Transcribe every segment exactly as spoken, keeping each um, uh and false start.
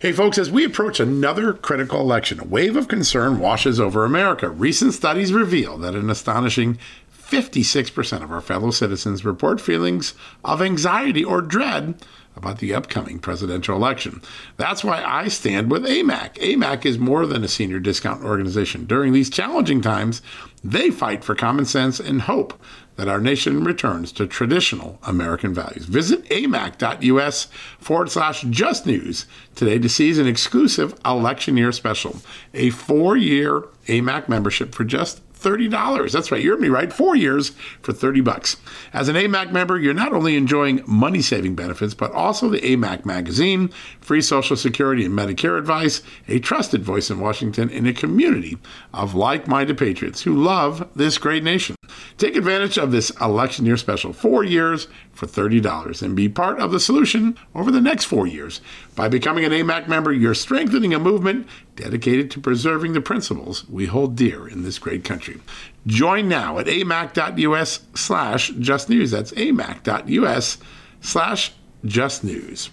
Hey folks, as we approach another critical election, a wave of concern washes over America. Recent studies reveal that an astonishing fifty-six percent of our fellow citizens report feelings of anxiety or dread about the upcoming presidential election. That's why I stand with A M A C. A M A C is more than a senior discount organization. During these challenging times, they fight for common sense and hope that our nation returns to traditional American values. Visit amac.us forward slash just news today to seize an exclusive election year special, a four-year A M A C membership for just thirty dollars. That's right. You heard me right. Four years for thirty bucks. As an A M A C member, you're not only enjoying money-saving benefits, but also the A M A C magazine, free Social Security and Medicare advice, a trusted voice in Washington, and a community of like-minded patriots who love this great nation. Take advantage of this election year special, four years for thirty dollars, and be part of the solution over the next four years. By becoming an A M A C member, you're strengthening a movement dedicated to preserving the principles we hold dear in this great country. Join now at amac.us slash just news. That's amac.us slash just news.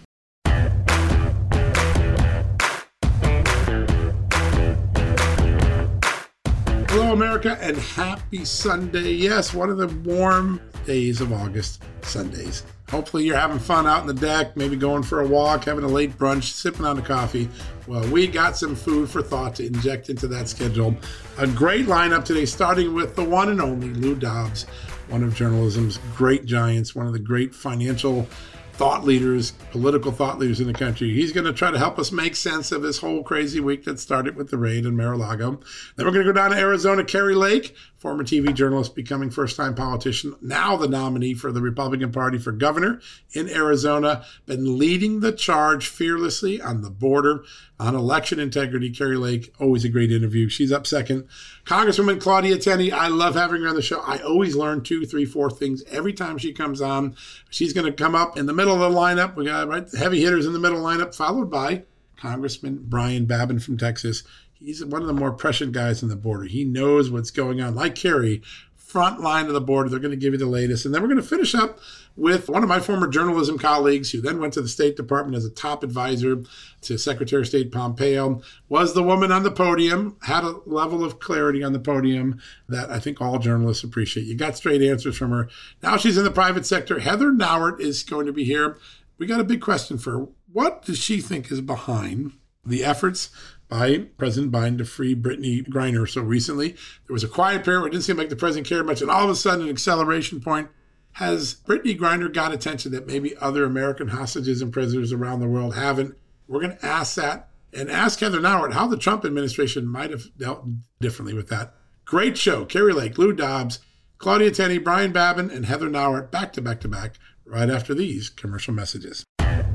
Hello, America, and happy Sunday. Yes, one of the warm days of August, Sundays. Hopefully you're having fun out on the deck, maybe going for a walk, having a late brunch, sipping on a coffee. Well, we got some food for thought to inject into that schedule. A great lineup today, starting with the one and only Lou Dobbs, one of journalism's great giants, one of the great financial thought leaders, political thought leaders in the country. He's going to try to help us make sense of this whole crazy week that started with the raid in Mar-a-Lago. Then we're going to go down to Arizona. Kari Lake, former T V journalist, becoming first-time politician, now the nominee for the Republican Party for governor in Arizona, been leading the charge fearlessly on the border on election integrity. Kari Lake, always a great interview. She's up second. Congresswoman Claudia Tenney, I love having her on the show. I always learn two, three, four things every time she comes on. She's going to come up in the middle of the lineup. We got right heavy hitters in the middle lineup, followed by Congressman Brian Babin from Texas. He's one of the more prescient guys on the border. He knows what's going on. Like Kari, front line of the border. They're going to give you the latest. And then we're going to finish up with one of my former journalism colleagues who then went to the State Department as a top advisor to Secretary of State Pompeo, was the woman on the podium, had a level of clarity on the podium that I think all journalists appreciate. You got straight answers from her. Now she's in the private sector. Heather Nauert is going to be here. We got a big question for her. What does she think is behind the efforts by President Biden to free Brittany Griner so recently? There was a quiet period where it didn't seem like the president cared much, and all of a sudden an acceleration point. Has Brittany Griner got attention that maybe other American hostages and prisoners around the world haven't? We're going to ask that and ask Heather Nauert how the Trump administration might have dealt differently with that. Great show. Kari Lake, Lou Dobbs, Claudia Tenney, Brian Babin, and Heather Nauert back to back to back right after these commercial messages.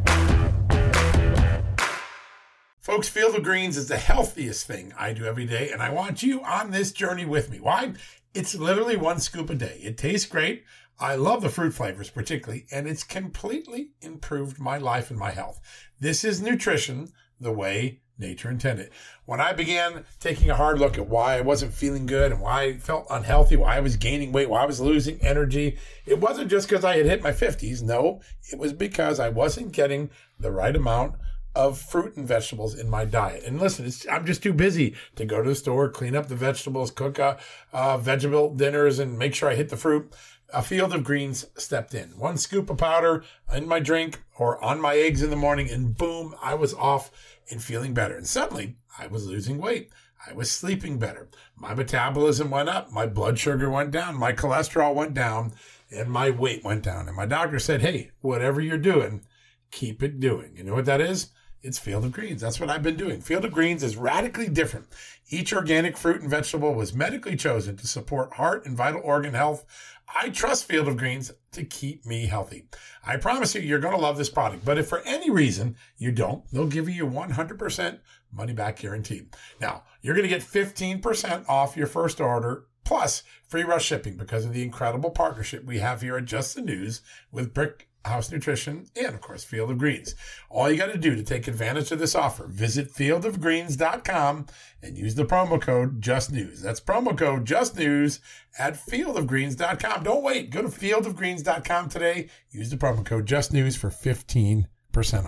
Folks, Field of Greens is the healthiest thing I do every day, and I want you on this journey with me. Why? It's literally one scoop a day. It tastes great. I love the fruit flavors particularly, and it's completely improved my life and my health. This is nutrition the way nature intended. When I began taking a hard look at why I wasn't feeling good and why I felt unhealthy, why I was gaining weight, why I was losing energy, it wasn't just because I had hit my fifties. No, it was because I wasn't getting the right amount of fruit and vegetables in my diet. And listen, it's, I'm just too busy to go to the store, clean up the vegetables, cook uh, uh, vegetable dinners, and make sure I hit the fruit. A Field of Greens stepped in. One scoop of powder in my drink or on my eggs in the morning, and boom, I was off and feeling better. And suddenly, I was losing weight. I was sleeping better. My metabolism went up. My blood sugar went down. My cholesterol went down. And my weight went down. And my doctor said, hey, whatever you're doing, keep it doing. You know what that is? It's Field of Greens. That's what I've been doing. Field of Greens is radically different. Each organic fruit and vegetable was medically chosen to support heart and vital organ health. I trust Field of Greens to keep me healthy. I promise you, you're going to love this product. But if for any reason you don't, they'll give you your one hundred percent money back guarantee. Now, you're going to get fifteen percent off your first order plus free rush shipping because of the incredible partnership we have here at Just the News with Brick House Nutrition, and of course, Field of Greens. All you got to do to take advantage of this offer, visit field of greens dot com and use the promo code JUSTNEWS. That's promo code JUSTNEWS at field of greens dot com. Don't wait. Go to field of greens dot com today. Use the promo code JUSTNEWS for fifteen percent off.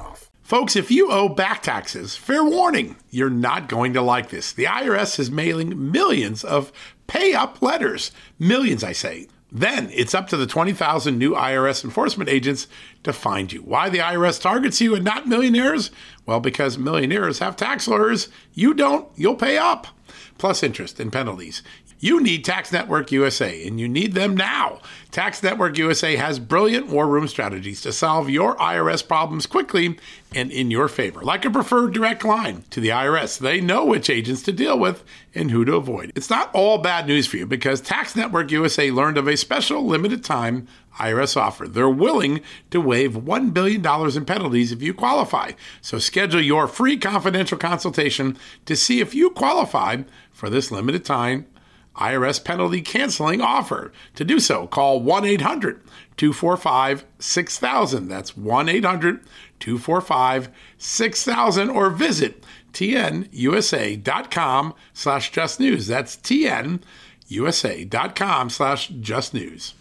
Folks, if you owe back taxes, fair warning, you're not going to like this. The I R S is mailing millions of pay-up letters. Millions, I say. Then it's up to the twenty thousand new I R S enforcement agents to find you. Why the I R S targets you and not millionaires? Well, because millionaires have tax lawyers. You don't, you'll pay up. Plus interest and penalties. You need Tax Network U S A, and you need them now. Tax Network U S A has brilliant war room strategies to solve your I R S problems quickly and in your favor. Like a preferred direct line to the I R S. They know which agents to deal with and who to avoid. It's not all bad news for you because Tax Network U S A learned of a special limited time I R S offer. They're willing to waive one billion dollars in penalties if you qualify. So schedule your free confidential consultation to see if you qualify for this limited time I R S penalty canceling offer. To do so, call one eight hundred two four five six thousand. That's one eight hundred two four five six thousand or visit tnusa.com slash just news. That's tnusa.com slash just news.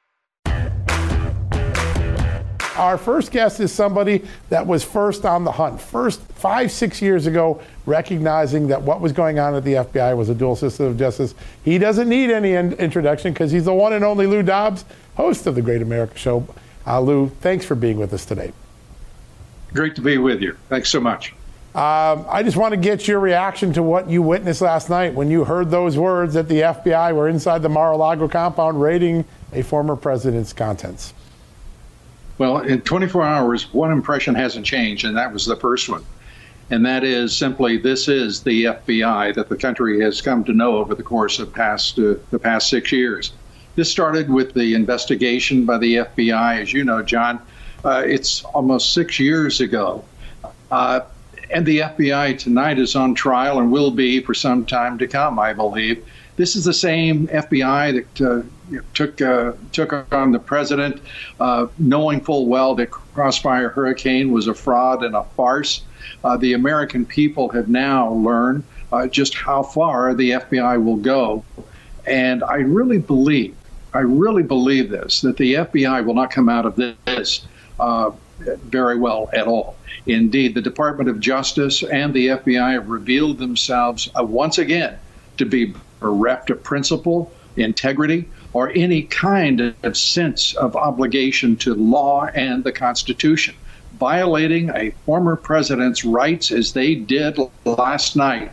Our first guest is somebody that was first on the hunt, first five, six years ago, recognizing that what was going on at the F B I was a dual system of justice. He doesn't need any in- introduction because he's the one and only Lou Dobbs, host of the Great America Show. Uh, Lou, thanks for being with us today. Great to be with you. Thanks so much. Um, I just want to get your reaction to what you witnessed last night when you heard those words that the F B I were inside the Mar-a-Lago compound raiding a former president's contents. Well, in twenty-four hours, one impression hasn't changed, and that was the first one. And that is simply, this is the F B I that the country has come to know over the course of past uh, the past six years. This started with the investigation by the F B I. As you know, John, uh, it's almost six years ago. Uh, and the F B I tonight is on trial and will be for some time to come, I believe. This is the same F B I that uh, took uh, took on the president, uh, knowing full well that Crossfire Hurricane was a fraud and a farce. Uh, the American people have now learned uh, just how far the F B I will go. And I really believe, I really believe this, that the F B I will not come out of this uh, very well at all. Indeed, the Department of Justice and the F B I have revealed themselves uh, once again to be bereft of principle, integrity, or any kind of sense of obligation to law and the Constitution. Violating a former president's rights as they did last night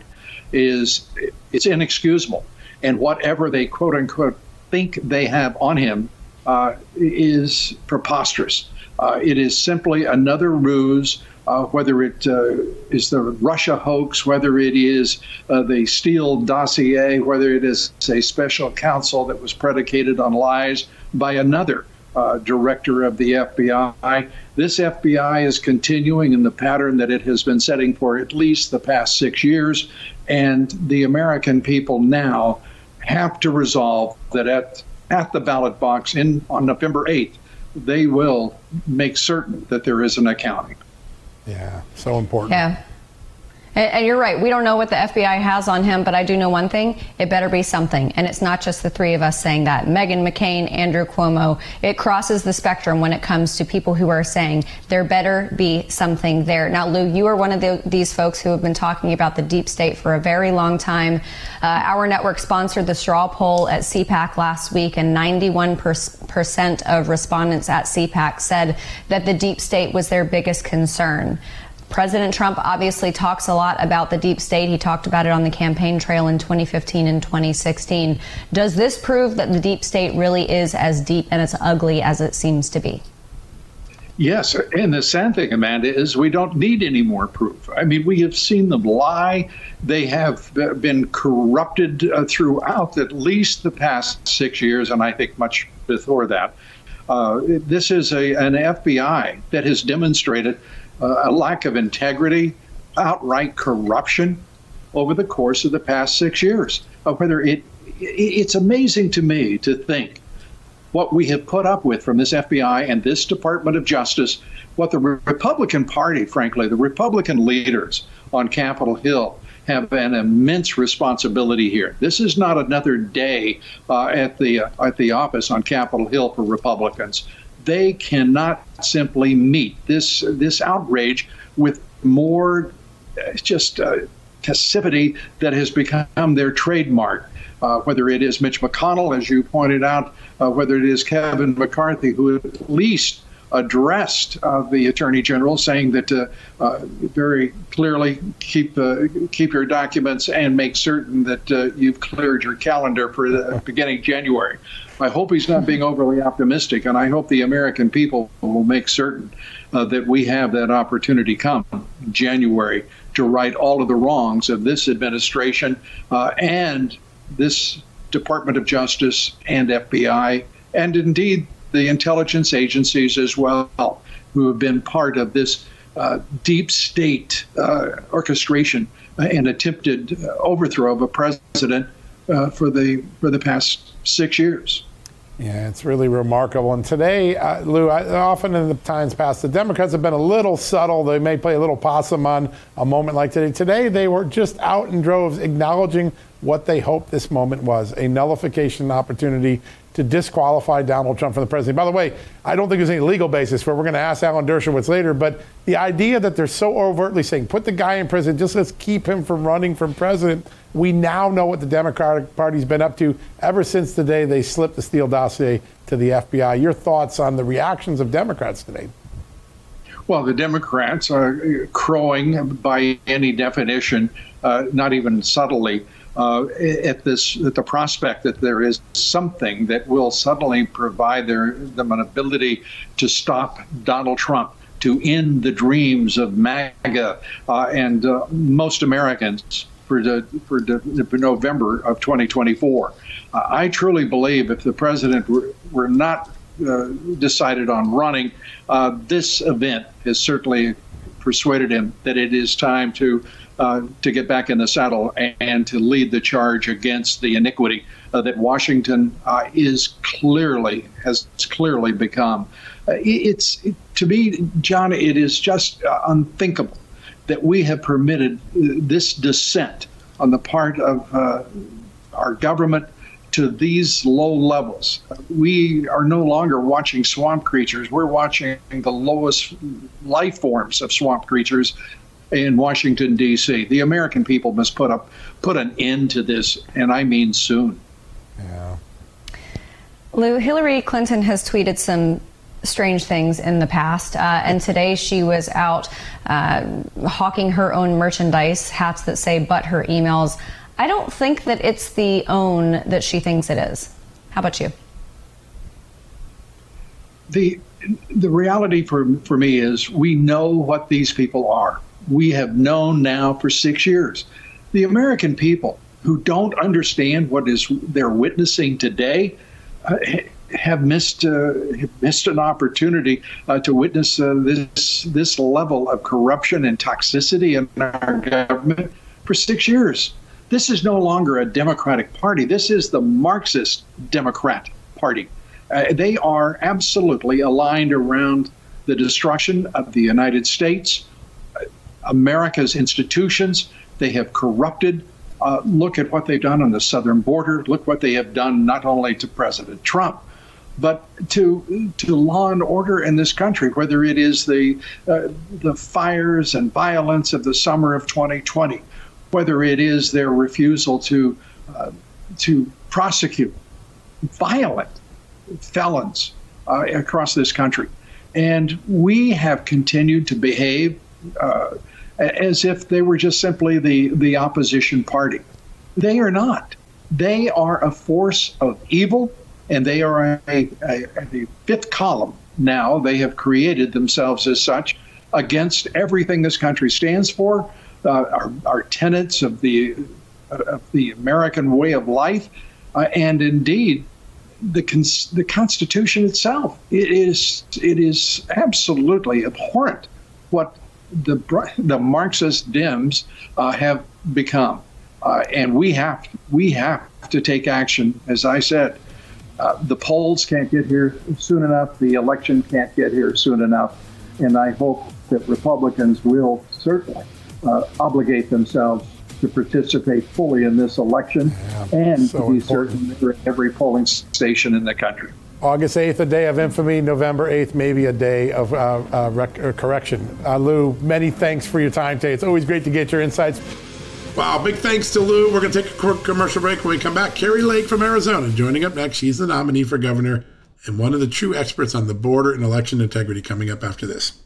is it's inexcusable. And whatever they quote unquote think they have on him uh, is preposterous. Uh, it is simply another ruse. Uh, whether it uh, is the Russia hoax, whether it is uh, the Steele dossier, whether it is a special counsel that was predicated on lies by another uh, director of the F B I. This F B I is continuing in the pattern that it has been setting for at least the past six years. And the American people now have to resolve that at, at the ballot box in on November eighth, they will make certain that there is an accounting. Yeah, so important. Yeah. And, and you're right. We don't know what the F B I has on him, but I do know one thing. It better be something. And it's not just the three of us saying that. Meghan McCain, Andrew Cuomo. It crosses the spectrum when it comes to people who are saying there better be something there. Now, Lou, you are one of the, these folks who have been talking about the deep state for a very long time. Uh, our network sponsored the straw poll at C PAC last week, and ninety-one percent of respondents at C PAC said that the deep state was their biggest concern. President Trump obviously talks a lot about the deep state. He talked about it on the campaign trail in twenty fifteen and twenty sixteen. Does this prove that the deep state really is as deep and as ugly as it seems to be? Yes, and the sad thing, Amanda, is we don't need any more proof. I mean, we have seen them lie. They have been corrupted uh, throughout at least the past six years, and I think much before that. Uh, this is a, an F B I that has demonstrated Uh, a lack of integrity, outright corruption over the course of the past six years. Uh, whether it, it's amazing to me to think what we have put up with from this F B I and this Department of Justice, what the Republican Party, frankly, the Republican leaders on Capitol Hill have an immense responsibility here. This is not another day uh, at the uh, at the office on Capitol Hill for Republicans. They cannot simply meet this this outrage with more uh, just uh, passivity that has become their trademark. Uh, whether it is Mitch McConnell, as you pointed out, uh, whether it is Kevin McCarthy, who at least addressed uh, the Attorney General, saying that uh, uh, very clearly keep uh, keep your documents and make certain that uh, you've cleared your calendar for the beginning of January. I hope he's not being overly optimistic, and I hope the American people will make certain uh, that we have that opportunity come January to right all of the wrongs of this administration uh, and this Department of Justice and F B I, and indeed the intelligence agencies as well, who have been part of this uh, deep state uh, orchestration and attempted overthrow of a president uh, for the for the past six years. Yeah, it's really remarkable. And today, uh, Lou, I, often in the times past, the Democrats have been a little subtle. They may play a little possum on a moment like today. Today, they were just out in droves acknowledging what they hoped this moment was, a nullification opportunity to disqualify Donald Trump from the presidency. By the way, I don't think there's any legal basis for it. We're going to ask Alan Dershowitz later, but the idea that they're so overtly saying, put the guy in prison, just let's keep him from running for president. We now know what the Democratic Party's been up to ever since the day they slipped the Steele dossier to the F B I. Your thoughts on the reactions of Democrats today? Well, the Democrats are crowing by any definition, uh, not even subtly, uh, at this at the prospect that there is something that will suddenly provide their, them an ability to stop Donald Trump, to end the dreams of MAGA uh, and uh, most Americans for the, for the, for November of twenty twenty-four. Uh, I truly believe if the president were, were not uh, decided on running, uh, this event has certainly persuaded him that it is time to uh, to get back in the saddle and, and to lead the charge against the iniquity uh, that Washington uh, is clearly has clearly become. Uh, it, it's it, to me, John, it is just uh, unthinkable that we have permitted this descent on the part of uh, our government to these low levels. We are no longer watching swamp creatures. We're watching the lowest life forms of swamp creatures in Washington, D C. The American people must put up, put an end to this, and I mean soon. Yeah. Lou, Hillary Clinton has tweeted some strange things in the past, uh, and today she was out uh, hawking her own merchandise, hats that say "but her emails." I don't think that it's the own that she thinks it is. How about you? The the reality for for me is we know what these people are. We have known now for six years. The American people who don't understand what is they're witnessing today uh, have missed uh, have missed an opportunity uh, to witness uh, this this level of corruption and toxicity in our government for six years. This is no longer a Democratic Party. This is the Marxist Democrat Party. Uh, they are absolutely aligned around the destruction of the United States, uh, America's institutions. They have corrupted. Uh, look at what they've done on the southern border. Look what they have done not only to President Trump, but to to law and order in this country, whether it is the uh, the fires and violence of the summer of twenty twenty, whether it is their refusal to uh, to prosecute violent felons uh, across this country. And we have continued to behave uh, as if they were just simply the, the opposition party. They are not. They are a force of evil, and they are a, a, a fifth column now. They have created themselves as such against everything this country stands for. Uh, our, our tenets of the of the American way of life, uh, and indeed the cons- the Constitution itself. It is it is absolutely abhorrent what the the Marxist Dems uh, have become, uh, and we have we have to take action. As I said, uh, the polls can't get here soon enough. The election can't get here soon enough, and I hope that Republicans will certainly Uh, obligate themselves to participate fully in this election, yeah, and so to be important. certain they're at every polling station in the country. August eighth, a day of infamy. November eighth, maybe a day of uh, uh, rec- uh, correction. Uh, Lou, many thanks for your time today. It's always great to get your insights. Wow, big thanks to Lou. We're going to take a quick commercial break. When we come back, Kari Lake from Arizona joining up next. She's the nominee for governor and one of the true experts on the border and election integrity coming up after this.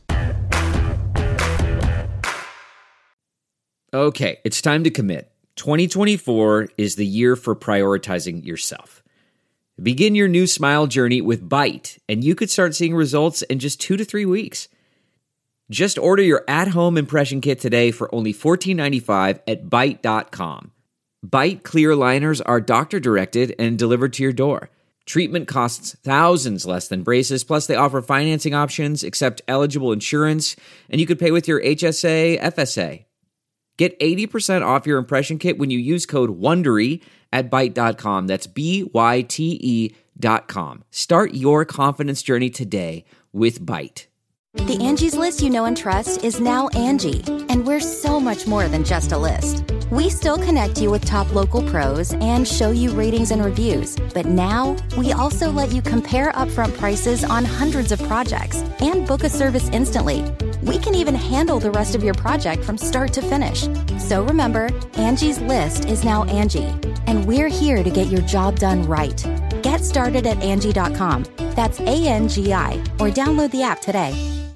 Okay, it's time to commit. twenty twenty-four is the year for prioritizing yourself. Begin your new smile journey with Byte, and you could start seeing results in just two to three weeks. Just order your at-home impression kit today for only fourteen ninety-five at byte dot com. Byte clear liners are doctor-directed and delivered to your door. Treatment costs thousands less than braces, plus they offer financing options, accept eligible insurance, and you could pay with your H S A, F S A. Get eighty percent off your impression kit when you use code WONDERY at byte dot com. That's B Y T E dot com. Start your confidence journey today with Byte. The Angie's List you know and trust is now Angie, and we're so much more than just a list. We still connect you with top local pros and show you ratings and reviews, but now we also let you compare upfront prices on hundreds of projects and book a service instantly. We can even handle the rest of your project from start to finish. So remember, Angie's List is now Angie, and we're here to get your job done right. Get started at Angie dot com. That's A N G I, or download the app today.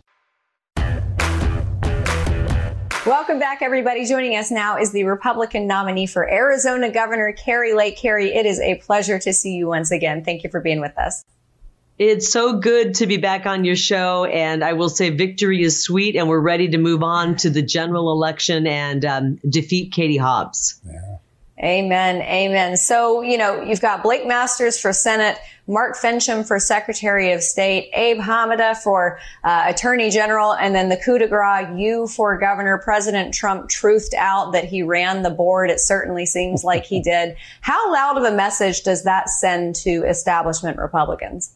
Welcome back, everybody. Joining us now is the Republican nominee for Arizona Governor, Kari Lake. Kari, it is a pleasure to see you once again. Thank you for being with us. It's so good to be back on your show, and I will say victory is sweet, and we're ready to move on to the general election and um, defeat Katie Hobbs. Yeah. Amen. Amen. So, you know, you've got Blake Masters for Senate, Mark Finchem for Secretary of State, Abe Hamada for uh, Attorney General, and then the coup de grace, you for Governor. President Trump truthed out that he ran the board. It certainly seems like he did. How loud of a message does that send to establishment Republicans?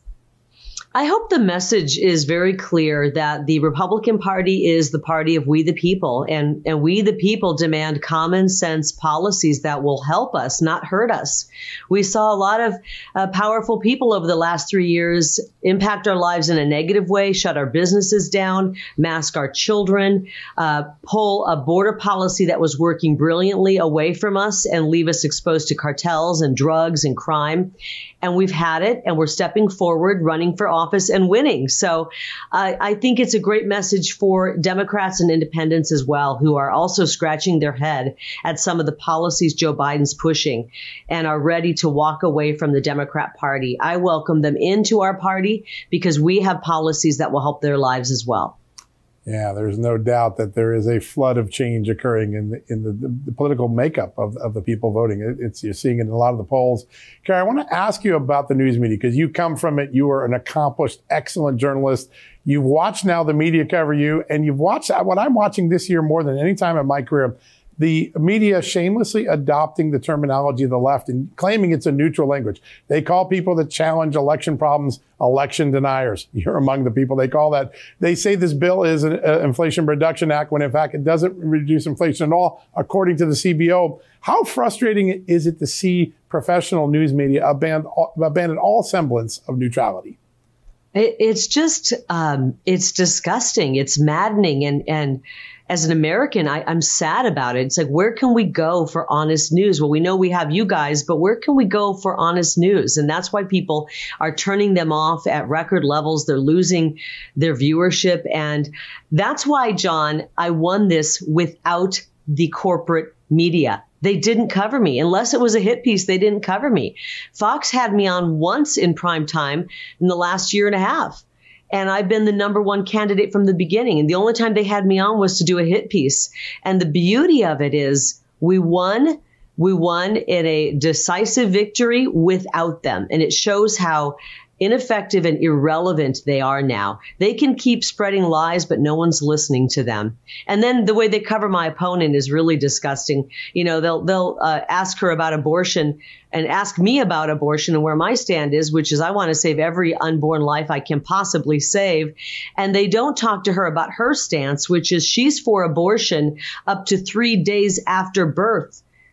I hope the message is very clear that the Republican Party is the party of we the people, and, and we the people demand common sense policies that will help us, not hurt us. We saw a lot of uh, powerful people over the last three years impact our lives in a negative way, shut our businesses down, mask our children, uh, pull a border policy that was working brilliantly away from us and leave us exposed to cartels and drugs and crime. And we've had it, and we're stepping forward, running for office and winning. So uh, I think it's a great message for Democrats and independents as well, who are also scratching their head at some of the policies Joe Biden's pushing and are ready to walk away from the Democrat Party. I welcome them into our party because we have policies that will help their lives as well. Yeah, there's no doubt that there is a flood of change occurring in the, in the, the, the political makeup of, of the people voting. It, it's you're seeing it in a lot of the polls. Kari, I want to ask you about the news media because you come from it. You are an accomplished, excellent journalist. You've watched now the media cover you, and you've watched what I'm watching this year more than any time in my career. The media shamelessly adopting the terminology of the left and claiming it's a neutral language. They call people that challenge election problems election deniers. You're among the people they call that. They say this bill is an uh, Inflation Reduction Act when in fact it doesn't reduce inflation at all, according to the C B O. How frustrating is it to see professional news media abandon, abandon all semblance of neutrality? It, it's just, um, it's disgusting. It's maddening. And, and, as an American, I, I'm sad about it. It's like, where can we go for honest news? Well, we know we have you guys, but where can we go for honest news? And that's why people are turning them off at record levels. They're losing their viewership. And that's why, John, I won this without the corporate media. They didn't cover me. Unless it was a hit piece, they didn't cover me. Fox had me on once in prime time in the last year and a half. And I've been the number one candidate from the beginning. And the only time they had me on was to do a hit piece. And the beauty of it is we won. We won in a decisive victory without them. And it shows how ineffective and irrelevant they are now. They can keep spreading lies, but no one's listening to them. And then the way they cover my opponent is really disgusting. You know, they'll they'll uh, ask her about abortion and ask me about abortion and where my stand is, which is I want to save every unborn life I can possibly save. And they don't talk to her about her stance, which is she's for abortion up to three days after birth.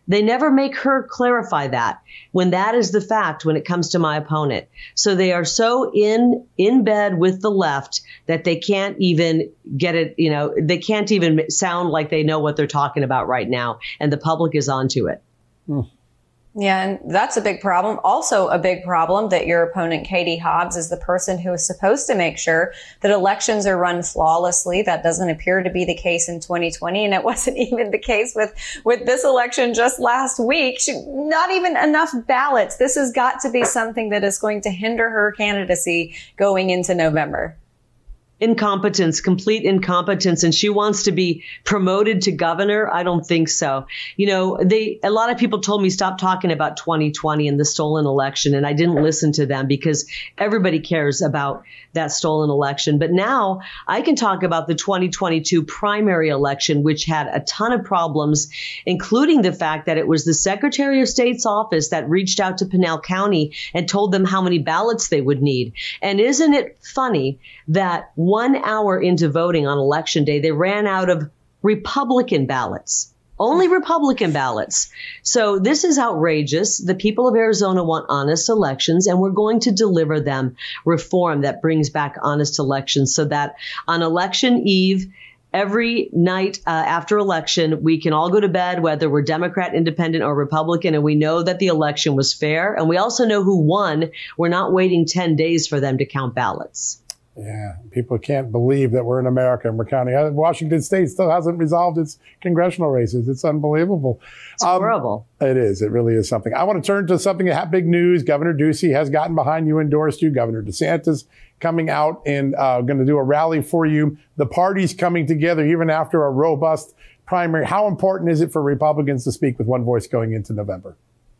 They never make her clarify that when that is the fact when it comes to my opponent. So they are so in in bed with the left that they can't even get it, you know, they can't even sound like they know what they're talking about right now. And the public is onto it. Mm. Yeah, and that's a big problem. Also a big problem that your opponent, Katie Hobbs, is the person who is supposed to make sure that elections are run flawlessly. That doesn't appear to be the case in twenty twenty, and it wasn't even the case with, with this election just last week. She, not even enough ballots. This has got to be something that is going to hinder her candidacy going into November. Incompetence, complete incompetence. And she wants to be promoted to governor. I don't think so. You know, they, a lot of people told me stop talking about twenty twenty and the stolen election. And I didn't listen to them because everybody cares about that stolen election. But now I can talk about the twenty twenty-two primary election, which had a ton of problems, including the fact that it was the Secretary of State's office that reached out to Pinal County and told them how many ballots they would need. And isn't it funny that one hour into voting on election day, they ran out of Republican ballots, only Republican ballots. So this is outrageous. The people of Arizona want honest elections, and we're going to deliver them reform that brings back honest elections so that on election eve, every night uh, after election, we can all go to bed, whether we're Democrat, Independent, or Republican, and we know that the election was fair. And we also know who won. We're not waiting ten days for them to count ballots. Yeah, people can't believe that we're in America and we're counting. Washington State still hasn't resolved its congressional races. It's unbelievable. It's um, horrible. It is. It really is something. I want to turn to something that had big news. Governor Ducey has gotten behind you, endorsed you. Governor DeSantis coming out and uh, going to do a rally for you. The party's coming together even after a robust primary. How important is it for Republicans to speak with one voice going into November?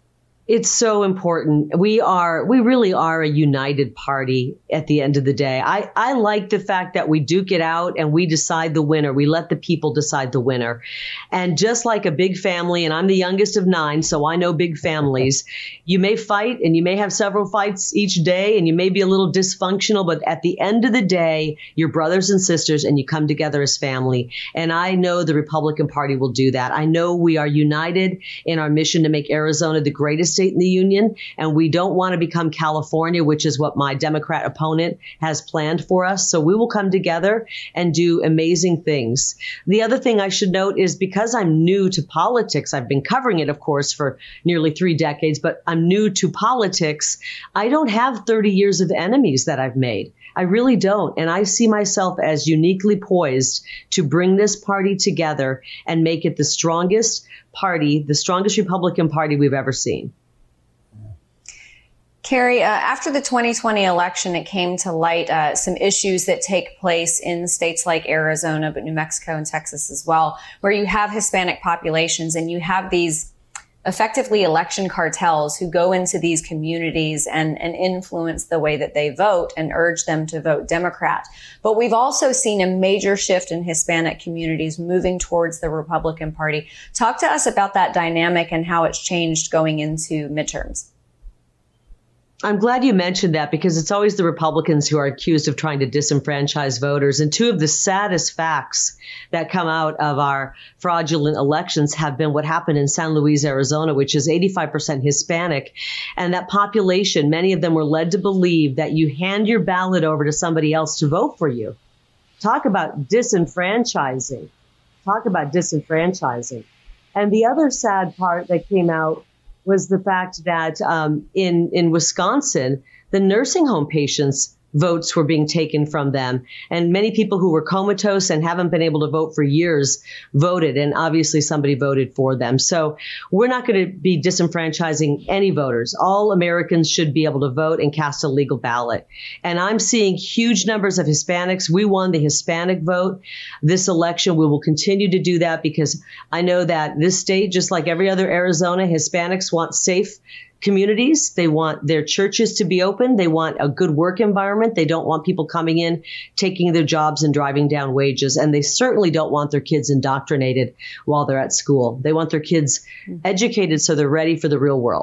It's so important. We are, we really are a united party at the end of the day. I, I like the fact that we duke it out and we decide the winner. We let the people decide the winner. And just like a big family, and I'm the youngest of nine, so I know big families, you may fight and you may have several fights each day and you may be a little dysfunctional, but at the end of the day, you're brothers and sisters and you come together as family. And I know the Republican Party will do that. I know we are united in our mission to make Arizona the greatest state in the union, and we don't want to become California, which is what my Democrat opponent has planned for us. So we will come together and do amazing things. The other thing I should note is because I'm new to politics, I've been covering it, of course, for nearly three decades, but I'm new to politics. I don't have thirty years of enemies that I've made. I really don't. And I see myself as uniquely poised to bring this party together and make it the strongest party, the strongest Republican Party we've ever seen. Carrie, uh, after the twenty twenty election, it came to light uh, some issues that take place in states like Arizona, but New Mexico and Texas as well, where you have Hispanic populations and you have these effectively election cartels who go into these communities and, and influence the way that they vote and urge them to vote Democrat. But we've also seen a major shift in Hispanic communities moving towards the Republican Party. Talk to us about that dynamic and how it's changed going into midterms. I'm glad you mentioned that because it's always the Republicans who are accused of trying to disenfranchise voters. And two of the saddest facts that come out of our fraudulent elections have been what happened in San Luis, Arizona, which is eighty-five percent Hispanic. And that population, many of them were led to believe that you hand your ballot over to somebody else to vote for you. Talk about disenfranchising. Talk about disenfranchising. And the other sad part that came out was the fact that um, in, in Wisconsin, the nursing home patients' votes were being taken from them. And many people who were comatose and haven't been able to vote for years voted. And obviously somebody voted for them. So we're not going to be disenfranchising any voters. All Americans should be able to vote and cast a legal ballot. And I'm seeing huge numbers of Hispanics. We won the Hispanic vote this election. We will continue to do that because I know that this state, just like every other Arizona, Hispanics want safe communities. They want their churches to be open. They want a good work environment. They don't want people coming in, taking their jobs and driving down wages. And they certainly don't want their kids indoctrinated while they're at school. They want their kids educated so they're ready for the real world.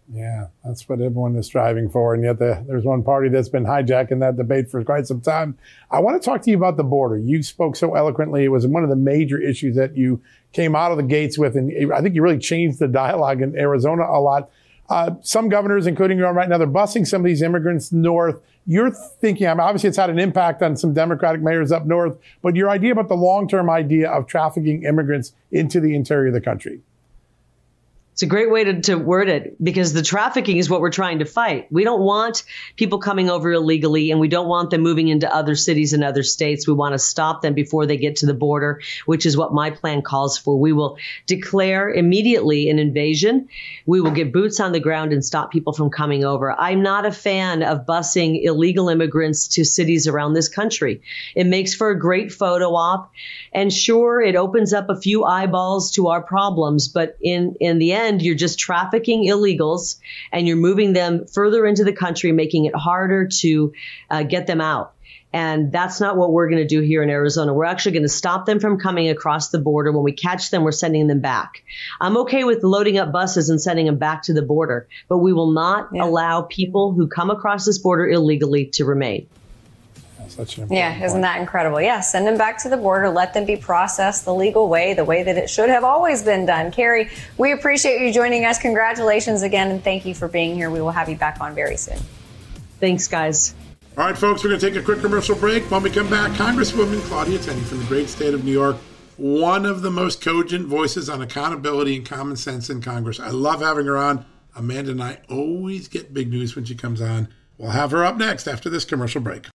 Yeah, that's what everyone is striving for. And yet the, there's one party that's been hijacking that debate for quite some time. I want to talk to you about the border. You spoke so eloquently. It was one of the major issues that you came out of the gates with. And I think you really changed the dialogue in Arizona a lot. Uh, some governors, including your own right now, they're busing some of these immigrants north. You're thinking, I mean, obviously it's had an impact on some Democratic mayors up north, but your idea about the long-term idea of trafficking immigrants into the interior of the country. It's a great way to, to word it, because the trafficking is what we're trying to fight. We don't want people coming over illegally, and we don't want them moving into other cities and other states. We want to stop them before they get to the border, which is what my plan calls for. We will declare immediately an invasion. We will get boots on the ground and stop people from coming over. I'm not a fan of busing illegal immigrants to cities around this country. It makes for a great photo op. And sure, it opens up a few eyeballs to our problems, but in, in the end, you're just trafficking illegals and you're moving them further into the country, making it harder to uh, get them out. And that's not what we're going to do here in Arizona. We're actually going to stop them from coming across the border. When we catch them, we're sending them back. I'm okay with loading up buses and sending them back to the border, but we will not yeah. allow people who come across this border illegally to remain. Such an yeah, isn't point. that incredible? Yeah, send them back to the border. Let them be processed the legal way, the way that it should have always been done. Carrie, we appreciate you joining us. Congratulations again, and thank you for being here. We will have you back on very soon. Thanks, guys. All right, folks, we're going to take a quick commercial break. When we come back, Congresswoman Claudia Tenney from the great state of New York, one of the most cogent voices on accountability and common sense in Congress. I love having her on. Amanda and I always get big news when she comes on. We'll have her up next after this commercial break.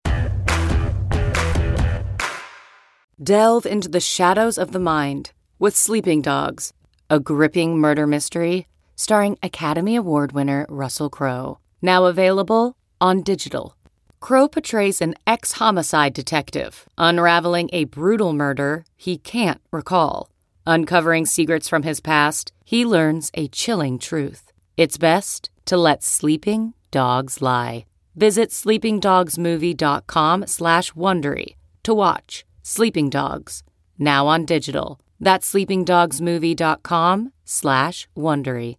Delve into the shadows of the mind with Sleeping Dogs, a gripping murder mystery starring Academy Award winner Russell Crowe. Now available on digital. Crowe portrays an ex-homicide detective unraveling a brutal murder he can't recall. Uncovering secrets from his past, he learns a chilling truth. It's best to let sleeping dogs lie. Visit sleepingdogsmovie.com slash Wondery to watch Sleeping Dogs, now on digital. That's sleepingdogsmovie.com slash Wondery.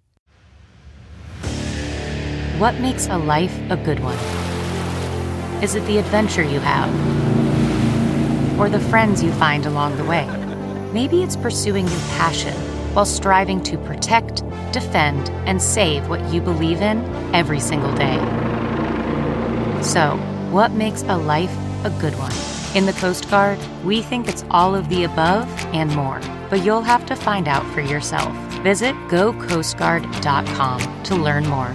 What makes a life a good one? Is it the adventure you have? Or the friends you find along the way? Maybe it's pursuing your passion while striving to protect, defend, and save what you believe in every single day. So, what makes a life a good one? In the Coast Guard, we think it's all of the above and more, but you'll have to find out for yourself. Visit go coast guard dot com to learn more.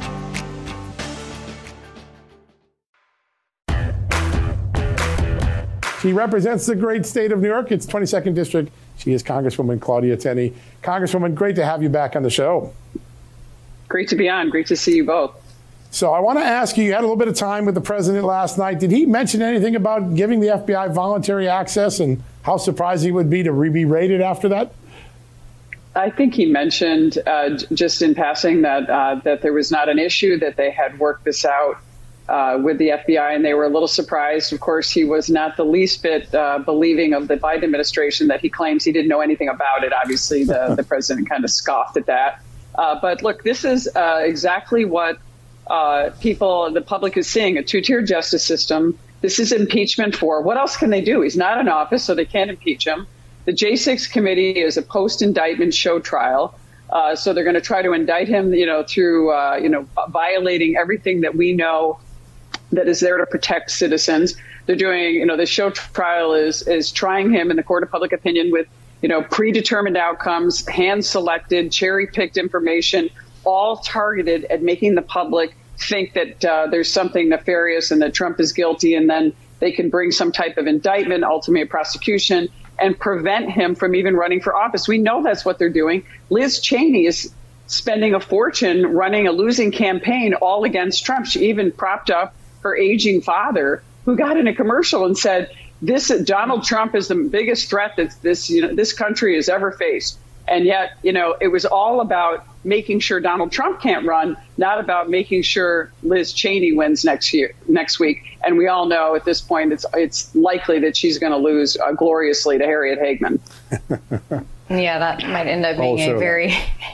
She represents the great state of New York. It's twenty-second District. She is Congresswoman Claudia Tenney. Congresswoman, great to have you back on the show. Great to be on. Great to see you both. So I want to ask you, you had a little bit of time with the president last night. Did he mention anything about giving the F B I voluntary access and how surprised he would be to re- be raided after that? I think he mentioned uh, just in passing that uh, that there was not an issue, that they had worked this out uh, with the F B I, and they were a little surprised. Of course, he was not the least bit uh, believing of the Biden administration that he claims he didn't know anything about it. Obviously, the, the president kind of scoffed at that. Uh, but look, this is uh, exactly what Uh, people, the public is seeing, a two-tier justice system. This is impeachment for, what else can they do? He's not in office, so they can't impeach him. The J six committee is a post-indictment show trial. Uh, so they're going to try to indict him, you know, through, uh, you know, violating everything that we know that is there to protect citizens. They're doing, you know, the show trial is, is trying him in the court of public opinion with, you know, predetermined outcomes, hand-selected, cherry-picked information, all targeted at making the public think that uh, there's something nefarious and that Trump is guilty, and then they can bring some type of indictment, ultimate prosecution, and prevent him from even running for office. We know that's what they're doing. Liz Cheney is spending a fortune running a losing campaign all against Trump. She even propped up her aging father, who got in a commercial and said, "This Donald Trump is the biggest threat that this you know this country has ever faced." And yet, you know, it was all about making sure Donald Trump can't run, not about making sure Liz Cheney wins next year, next week. And we all know at this point it's it's likely that she's going to lose uh, gloriously to Harriet Hagman. Yeah, that might end up being a very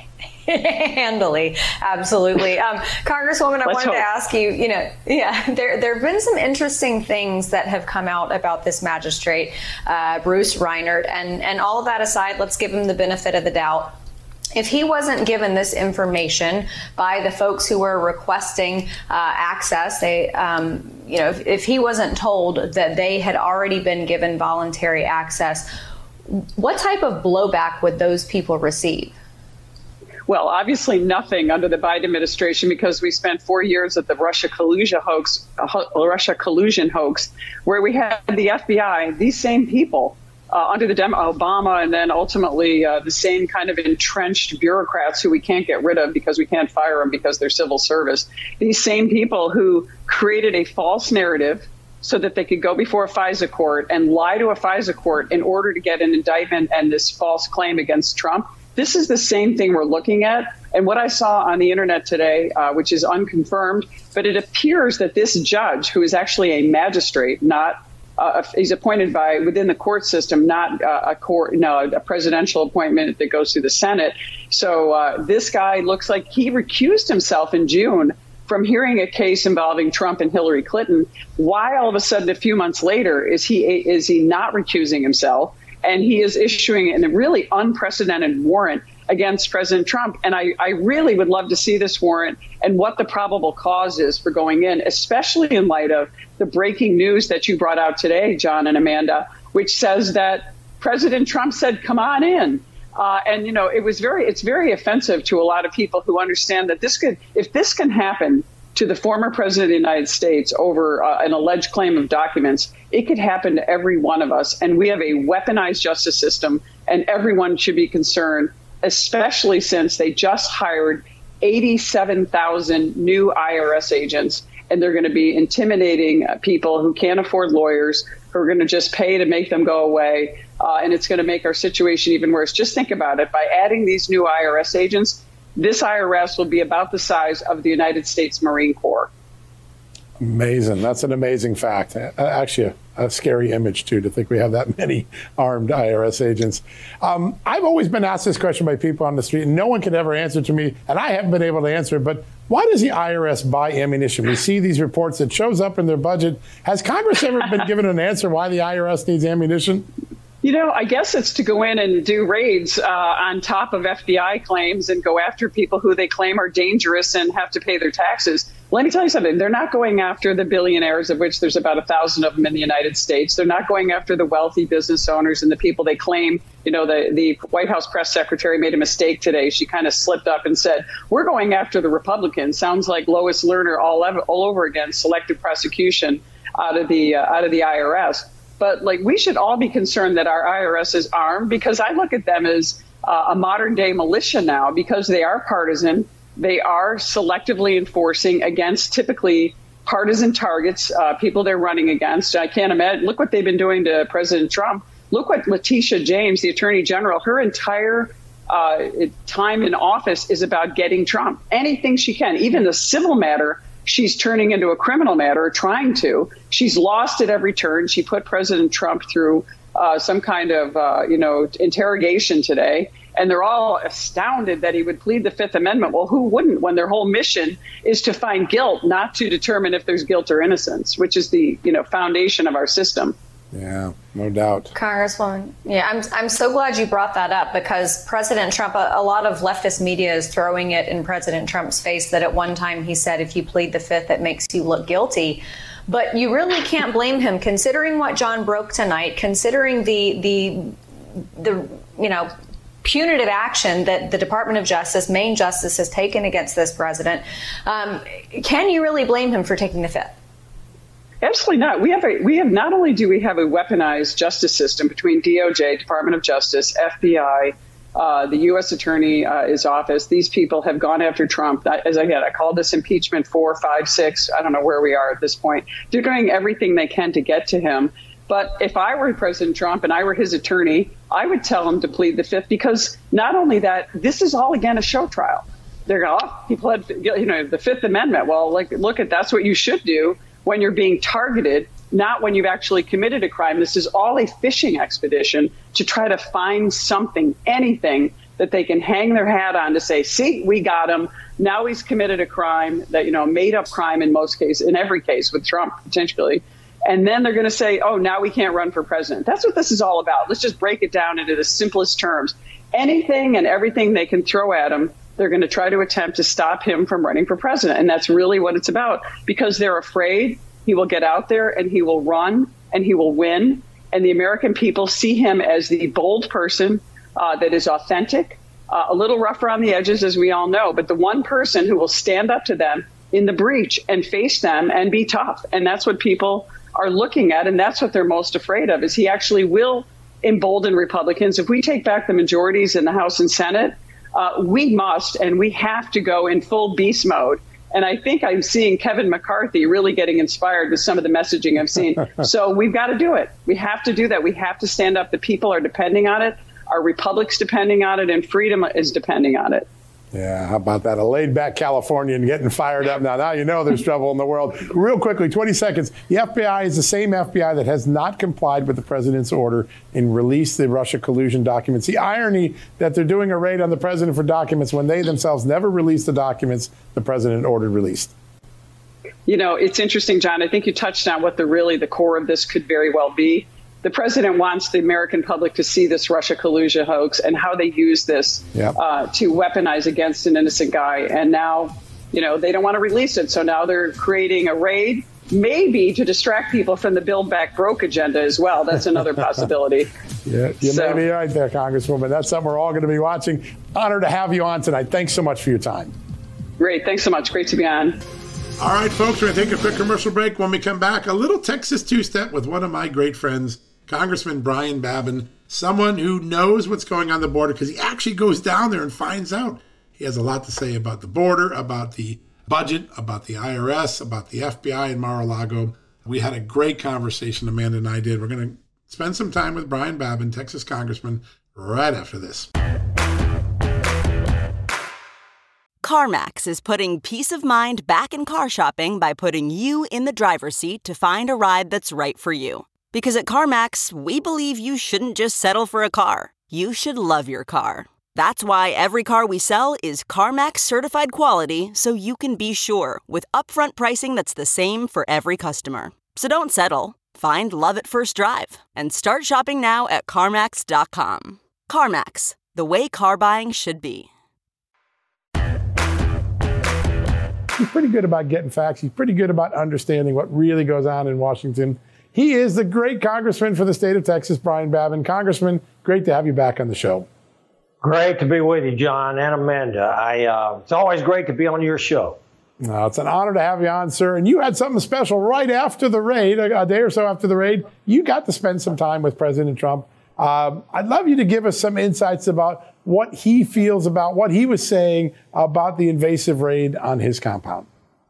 Handily, absolutely. Um, Congresswoman, I Let's wanted hope. to ask you, you know, yeah, there there have been some interesting things that have come out about this magistrate, uh, Bruce Reinert, and, and all of that aside, let's give him the benefit of the doubt. If he wasn't given this information by the folks who were requesting uh, access, they, um, you know, if, if he wasn't told that they had already been given voluntary access, what type of blowback would those people receive? Well, obviously nothing under the Biden administration, because we spent four years of the Russia collusion hoax, uh, Russia collusion hoax, where we had the F B I, these same people uh, under the Dem- Obama, and then ultimately uh, the same kind of entrenched bureaucrats who we can't get rid of because we can't fire them because they're civil service. These same people who created a false narrative so that they could go before a FISA court and lie to a FISA court in order to get an indictment and this false claim against Trump. This is the same thing we're looking at. And what I saw on the internet today, uh, which is unconfirmed, but it appears that this judge, who is actually a magistrate, not uh, he's appointed by within the court system, not uh, a court, no, a presidential appointment that goes through the Senate. So uh, this guy looks like he recused himself in June from hearing a case involving Trump and Hillary Clinton. Why all of a sudden, a few months later, is he is he not recusing himself? And he is issuing a really unprecedented warrant against President Trump. And I, I really would love to see this warrant and what the probable cause is for going in, especially in light of the breaking news that you brought out today, John and Amanda, which says that President Trump said, come on in. Uh, and, you know, it was very it's very offensive to a lot of people who understand that this could if this can happen to the former president of the United States over uh, an alleged claim of documents, it could happen to every one of us. And we have a weaponized justice system, and everyone should be concerned, especially since they just hired eighty-seven thousand new I R S agents, and they're going to be intimidating uh, people who can't afford lawyers, who are going to just pay to make them go away. Uh, and it's going to make our situation even worse. Just think about it. By adding these new I R S agents, this I R S will be about the size of the United States Marine Corps. Amazing. That's an amazing fact. Actually, a, a scary image, too, to think we have that many armed I R S agents. Um, I've always been asked this question by people on the street, and no one could ever answer to me, and I haven't been able to answer it. But why does the I R S buy ammunition? We see these reports. It shows up in their budget. Has Congress ever been given an answer why the I R S needs ammunition? You know, I guess it's to go in and do raids uh, on top of F B I claims and go after people who they claim are dangerous and have to pay their taxes. Let me tell you something. They're not going after the billionaires, of which there's about a thousand of them in the United States. They're not going after the wealthy business owners and the people they claim. You know, the, the White House press secretary made a mistake today. She kind of slipped up and said, we're going after the Republicans. Sounds like Lois Lerner all, all over again, selective prosecution out of the uh, out of the I R S. But like, we should all be concerned that our I R S is armed, because I look at them as uh, a modern day militia now, because they are partisan. They are selectively enforcing against typically partisan targets, uh, people they're running against. I can't imagine. Look what they've been doing to President Trump. Look what Letitia James, the attorney general, her entire uh, time in office is about getting Trump. Anything she can, even the civil matter, she's turning into a criminal matter, or trying to. She's lost at every turn. She put President Trump through uh, some kind of, uh, you know, interrogation today. And they're all astounded that he would plead the Fifth Amendment. Well, who wouldn't, when their whole mission is to find guilt, not to determine if there's guilt or innocence, which is the, you know, foundation of our system. Yeah, no doubt. Congresswoman, yeah, I'm I'm so glad you brought that up, because President Trump, a, a lot of leftist media is throwing it in President Trump's face that at one time he said, if you plead the Fifth, it makes you look guilty. But you really can't blame him, considering what John broke tonight, considering the the the you know punitive action that the Department of Justice, Main Justice, has taken against this president. Um, can you really blame him for taking the Fifth? Absolutely not. We have a we have not only do we have a weaponized justice system between D O J, Department of Justice, F B I, uh, the U S Attorney's uh, office. These people have gone after Trump. As I get, I call this impeachment four, five, six. I don't know where we are at this point. They're doing everything they can to get to him. But if I were President Trump and I were his attorney, I would tell him to plead the Fifth, because not only that, this is all again a show trial. They're going, oh, he pled, you know, the Fifth Amendment. Well, like, look at that's what you should do when you're being targeted, not when you've actually committed a crime. This is all a fishing expedition to try to find something, anything that they can hang their hat on to say, see, we got him. Now he's committed a crime that, you know, made up crime in most cases, in every case with Trump potentially. And then they're going to say, oh, now we can't run for president. That's what this is all about. Let's just break it down into the simplest terms. Anything and everything they can throw at him, they're going to try to attempt to stop him from running for president. And that's really what it's about, because they're afraid he will get out there and he will run and he will win. And the American people see him as the bold person uh, that is authentic, uh, a little rough around the edges, as we all know, but the one person who will stand up to them in the breach and face them and be tough. And that's what people are looking at. And that's what they're most afraid of, is he actually will embolden Republicans. If we take back the majorities in the House and Senate, uh, we must and we have to go in full beast mode. And I think I'm seeing Kevin McCarthy really getting inspired with some of the messaging I've seen. So we've got to do it. We have to do that. We have to stand up. The people are depending on it. Our republic's depending on it, and freedom is depending on it. Yeah, how about that? A laid-back Californian getting fired up now. Now you know there's trouble in the world. Real quickly, twenty seconds. The F B I is the same F B I that has not complied with the president's order and released the Russia collusion documents. The irony that they're doing a raid on the president for documents when they themselves never released the documents the president ordered released. You know, it's interesting, John. I think you touched on what the really the core of this could very well be. The president wants the American public to see this Russia collusion hoax and how they use this yep. uh, to weaponize against an innocent guy. And now, you know, they don't want to release it. So now they're creating a raid, maybe to distract people from the Build Back Broke agenda as well. That's another possibility. Yeah, you so, may be right there, Congresswoman. That's something we're all going to be watching. Honored to have you on tonight. Thanks so much for your time. Great. Thanks so much. Great to be on. All right, folks, we're going to take a quick commercial break. When we come back, a little Texas two-step with one of my great friends, Congressman Brian Babin, someone who knows what's going on the border because he actually goes down there and finds out. He has a lot to say about the border, about the budget, about the I R S, about the F B I in Mar-a-Lago. We had a great conversation, Amanda and I did. We're going to spend some time with Brian Babin, Texas Congressman, right after this. CarMax is putting peace of mind back in car shopping by putting you in the driver's seat to find a ride that's right for you. Because at CarMax, we believe you shouldn't just settle for a car. You should love your car. That's why every car we sell is CarMax certified quality, so you can be sure with upfront pricing that's the same for every customer. So don't settle. Find love at first drive and start shopping now at CarMax dot com. CarMax, the way car buying should be. He's pretty good about getting facts. He's pretty good about understanding what really goes on in Washington. He is the great congressman for the state of Texas, Brian Babin. Congressman, great to have you back on the show. Great to be with you, John and Amanda. I, uh, it's always great to be on your show. Uh, it's an honor to have you on, sir. And you had something special right after the raid, a, a day or so after the raid. You got to spend some time with President Trump. Um, I'd love you to give us some insights about what he feels about what he was saying about the invasive raid on his compound.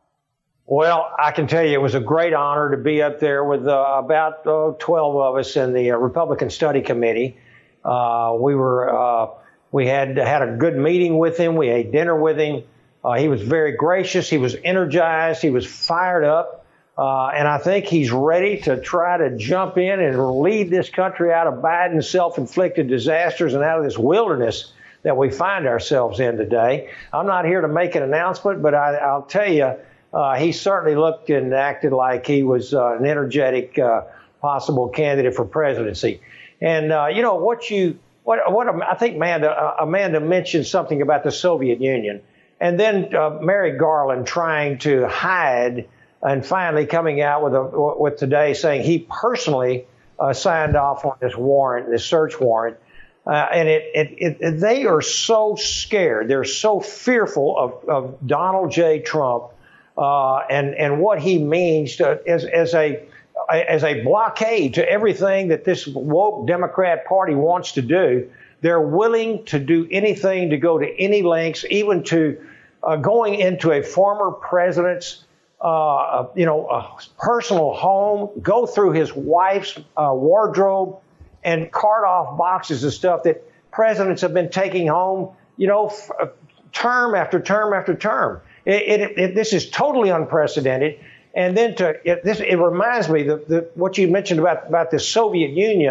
Well, I can tell you it was a great honor to be up there with uh, about uh, twelve of us in the uh, Republican Study Committee. Uh, we were uh, we had had a good meeting with him. We ate dinner with him. Uh, he was very gracious. He was energized. He was fired up. Uh, and I think he's ready to try to jump in and lead this country out of Biden's self-inflicted disasters and out of this wilderness that we find ourselves in today. I'm not here to make an announcement, but I, I'll tell you, Uh, he certainly looked and acted like he was uh, an energetic uh, possible candidate for presidency. And, uh, you know, what you what what I think Amanda, uh, Amanda mentioned something about the Soviet Union. And then uh, Merrick Garland trying to hide and finally coming out with, a, with today saying he personally uh, signed off on this warrant, this search warrant. Uh, and it, it, it, they are so scared. They're so fearful of, of Donald J. Trump. Uh, and, and what he means to, as, as, a, as a blockade to everything that this woke Democrat Party wants to do. They're willing to do anything, to go to any lengths, even to uh, going into a former president's uh, you know, uh, personal home, go through his wife's uh, wardrobe and cart off boxes of stuff that presidents have been taking home, you know, f- term after term after term. It, it, it, this is totally unprecedented. And then to it, this, it reminds me that the, what you mentioned about, about the Soviet Union.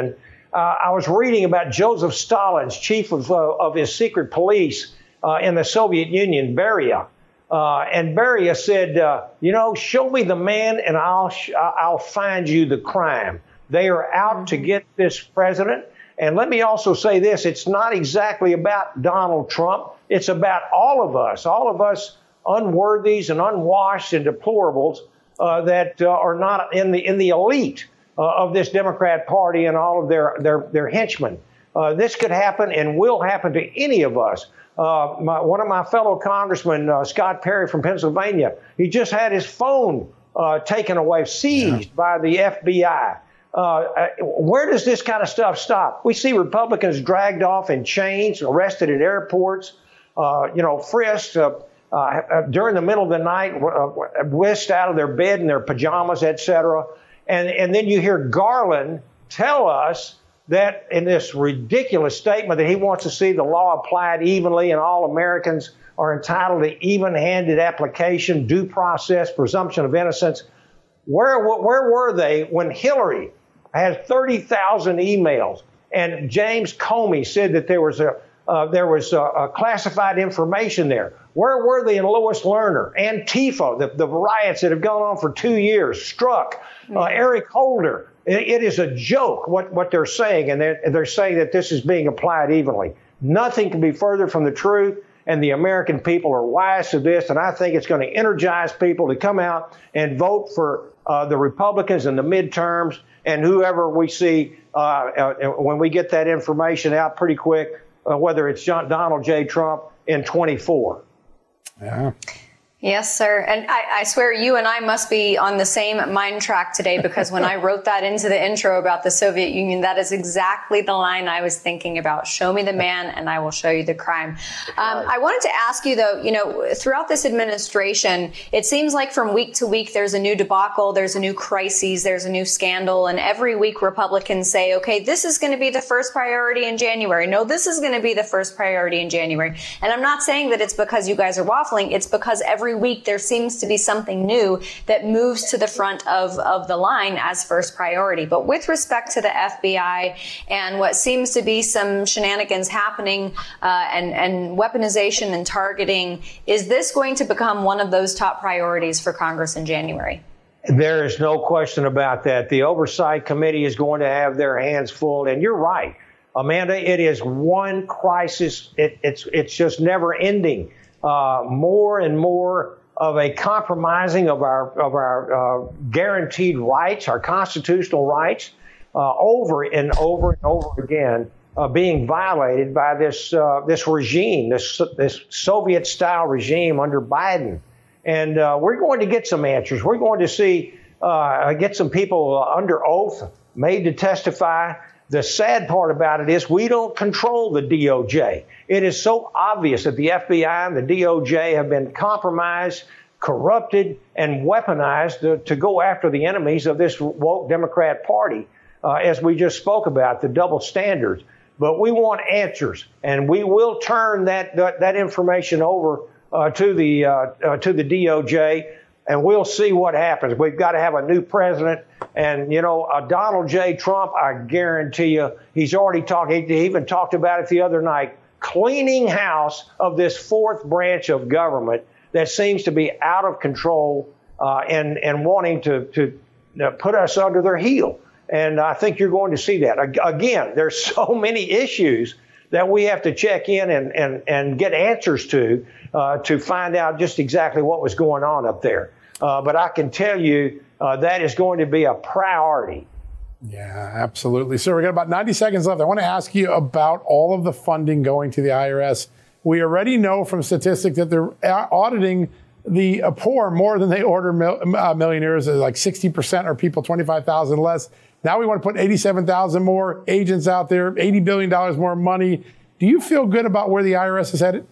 uh, I was reading about Joseph Stalin's chief of, uh, of his secret police uh, in the Soviet Union, Beria. Uh, and Beria said, uh, you know, show me the man and I'll, sh- I'll find you the crime. They are out to get this president. And let me also say this, it's not exactly about Donald Trump. It's about all of us, all of us unworthies and unwashed and deplorables uh, that uh, are not in the in the elite uh, of this Democrat Party and all of their their, their henchmen. Uh, this could happen and will happen to any of us. Uh, my, one of my fellow congressmen, uh, Scott Perry from Pennsylvania, he just had his phone uh, taken away, seized yeah. by the F B I. Uh, where does this kind of stuff stop? We see Republicans dragged off in chains, arrested at airports, uh, you know, frisked uh, uh, during the middle of the night, uh, whisked out of their bed in their pajamas, et cetera. And, and then you hear Garland tell us that in this ridiculous statement that he wants to see the law applied evenly and all Americans are entitled to even-handed application, due process, presumption of innocence. Where, where were they when Hillary had thirty thousand emails and James Comey said that there was a uh, there was a, a classified information there? Where were they in Lois Lerner, Antifa, the, the riots that have gone on for two years, Strzok, uh, Eric Holder? It, it is a joke what, what they're saying, and they're, they're saying that this is being applied evenly. Nothing can be further from the truth, and the American people are wise to this, and I think it's going to energize people to come out and vote for uh, the Republicans in the midterms, and whoever we see uh, uh, when we get that information out pretty quick, uh, whether it's John, Donald J. Trump in twenty-four. Yeah. Yes, sir. And I, I swear you and I must be on the same mind track today, because when I wrote that into the intro about the Soviet Union, that is exactly the line I was thinking about. Show me the man and I will show you the crime. Um, I wanted to ask you, though, you know, throughout this administration, it seems like from week to week, there's a new debacle, there's a new crisis, there's a new scandal. And every week Republicans say, OK, this is going to be the first priority in January. No, this is going to be the first priority in January. And I'm not saying that it's because you guys are waffling. It's because every Every week there seems to be something new that moves to the front of, of the line as first priority. But with respect to the F B I and what seems to be some shenanigans happening uh, and, and weaponization and targeting, is this going to become one of those top priorities for Congress in January? There is no question about that. The Oversight Committee is going to have their hands full. And you're right, Amanda, it is one crisis. It, it's, it's just never ending. Uh, more and more of a compromising of our of our uh, guaranteed rights, our constitutional rights, uh, over and over and over again, uh, being violated by this uh, this regime, this this Soviet-style regime under Biden. And uh, we're going to get some answers. We're going to see uh, get some people uh, under oath, made to testify. The sad part about it is we don't control the D O J. It is so obvious that the F B I and the D O J have been compromised, corrupted, and weaponized to, to go after the enemies of this woke Democrat Party, uh, as we just spoke about, the double standards. But we want answers, and we will turn that that, that information over uh, to the uh, uh, to the D O J, and we'll see what happens. We've got to have a new president. And, you know, uh, Donald J. Trump, I guarantee you, he's already talked, he even talked about it the other night, cleaning house of this fourth branch of government that seems to be out of control uh, and, and wanting to, to uh, put us under their heel. And I think you're going to see that. Again, there's so many issues that we have to check in and, and, and get answers to, uh, to find out just exactly what was going on up there. Uh, but I can tell you, Uh, that is going to be a priority. Yeah, absolutely. So we got about ninety seconds left. I want to ask you about all of the funding going to the I R S. We already know from statistics that they're auditing the poor more than they order mil- uh, millionaires. Like sixty percent are people twenty-five thousand less. Now we want to put eighty-seven thousand more agents out there, eighty billion dollars more money. Do you feel good about where the I R S is headed?